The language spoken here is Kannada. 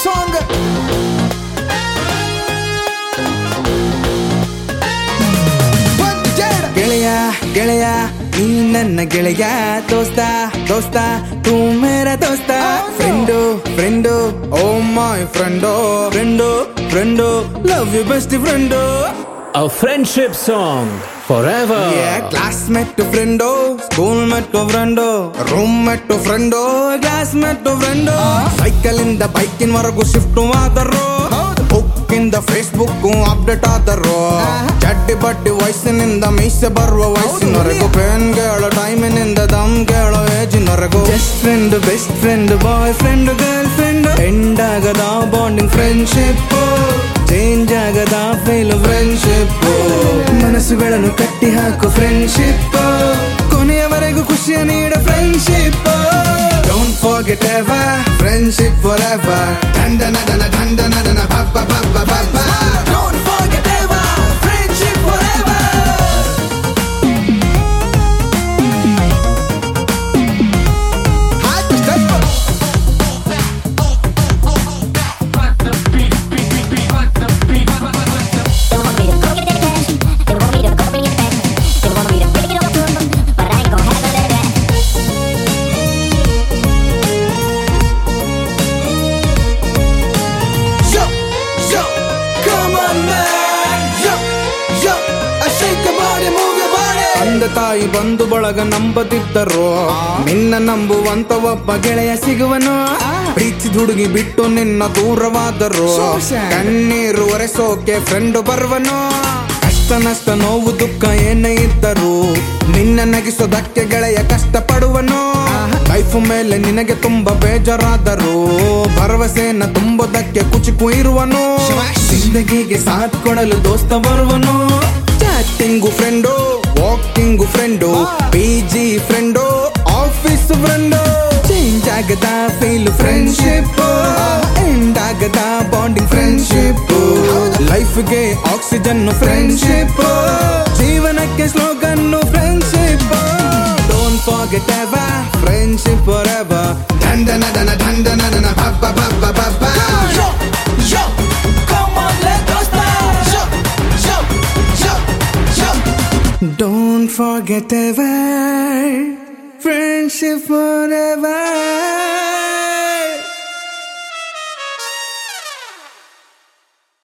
ಸಾಂಗ್. ಗೆಳೆಯ ಗೆಳೆಯ ನೀ ನನ್ನ ಗೆಳೆಯ, ದೋಸ್ತ ದೋಸ್ತ ತೂ ಮೇರ ದೋಸ್ತ, ಫ್ರೆಂಡು ಫ್ರೆಂಡು ಓ ಮೈ ಫ್ರೆಂಡೋ, friend friend love you best friend. A friendship song forever. Classmate ಫ್ರೆಂಡೋ, ಸ್ಕೂಲ್ ಮೇಟ್ ಫ್ರೆಂಡೋ, ರೂಮ್ ಮೇಟ್ ಫ್ರೆಂಡೋ, ಕ್ಲಾಸ್ಮೇಟ್ ಫ್ರೆಂಡೋ, ಸೈಕಲ್ ಇಂದ ಬೈಕಿನ ವರೆಗೂ ಶಿಫ್ಟ್ ಆದರು, ಬುಕ್ ಇಂದ ಫೇಸ್ಬುಕ್ ಅಪ್ಡೇಟ್ ಆದರು, ಚಡ್ಡಿ ಬಡ್ಡಿ ವಯಸ್ಸಿನಿಂದ ಮೀಸೆ ಬರುವ ವಯಸ್ಸಿನವರೆಗೂ, ಪೇನ್ ಕೇಳೋ ಟೈಮಿನಿಂದ ದಮ್ ಕೇಳೋ ಏಜಿನವರೆಗೂ, just friend best friend boyfriend girlfriend, end ಆಗದ ಬಾಂಡಿಂಗ್ ಫ್ರೆಂಡ್ಶಿಪ್, ಚೇಂಜ್ ಆಗದ ಫೇಲ್ ಫ್ರೆಂಡ್ಶಿಪ್, ಮನಸ್ಸುಗಳನ್ನು ಕಟ್ಟಿ ಹಾಕು ಫ್ರೆಂಡ್ಶಿಪ್, ಕೊನೆಯವರೆಗೂ ಖುಷಿಯ ನೀಡ friendship. Don't forget ever, friendship forever. Dandana dana dandana dana baba baba baba. Don't forget ever, friendship forever. Hot step. ತಂದೆ ತಾಯಿ ಬಂಧು ಬಳಗ ನಂಬದಿದ್ದರು, ನಿನ್ನ ನಂಬುವಂತ ಒಬ್ಬ ಗೆಳೆಯ ಸಿಗುವನು, ಪ್ರೀತಿಸಿದ ಹುಡುಗಿ ಬಿಟ್ಟು ನಿನ್ನ ದೂರವಾದರು, ಕಣ್ಣೀರು ಒರೆಸೋಕೆ ಫ್ರೆಂಡ್ ಬರುವನು, ಕಷ್ಟ ನಷ್ಟ ನೋವು ದುಃಖ ಏನೇ ಇದ್ದರು ನಿನ್ನ ನಗಿಸೋದಕ್ಕೆ ಗೆಳೆಯ ಕಷ್ಟ ಪಡುವನು, ಲೈಫ್ ಮೇಲೆ ನಿನಗೆ ತುಂಬಾ ಬೇಜಾರಾದರು ಭರವಸೆಯನ್ನ ತುಂಬೋದಕ್ಕೆ ಕುಚಿಕು ಇರುವನು, ಜಿಂದಗಿಗೆ ಸಾಥ್ ಕೊಡಲು ದೋಸ್ತ ಬರುವನು, chatting friend, walking friend, PG friend, office friend, change ಆಗದ ಫೀಲ್ ಫ್ರೆಂಡ್ಶಿಪ್, ಎಂಡ್ ಆಗದ ಬಾಂಡಿಂಗ್ ಫ್ರೆಂಡ್ಶಿಪ್, ಲೈಫ್ಗೆ ಆಕ್ಸಿಜನ್ ಫ್ರೆಂಡ್ಶಿಪ್, ಜೀವನಕ್ಕೆ slogan friendship. Don't forget ever, friendship forever. Dandana dana dandana dana baba baba baba. Yo yo, come on let us start. Yo yo yo yo. Don't forget ever, friendship forever.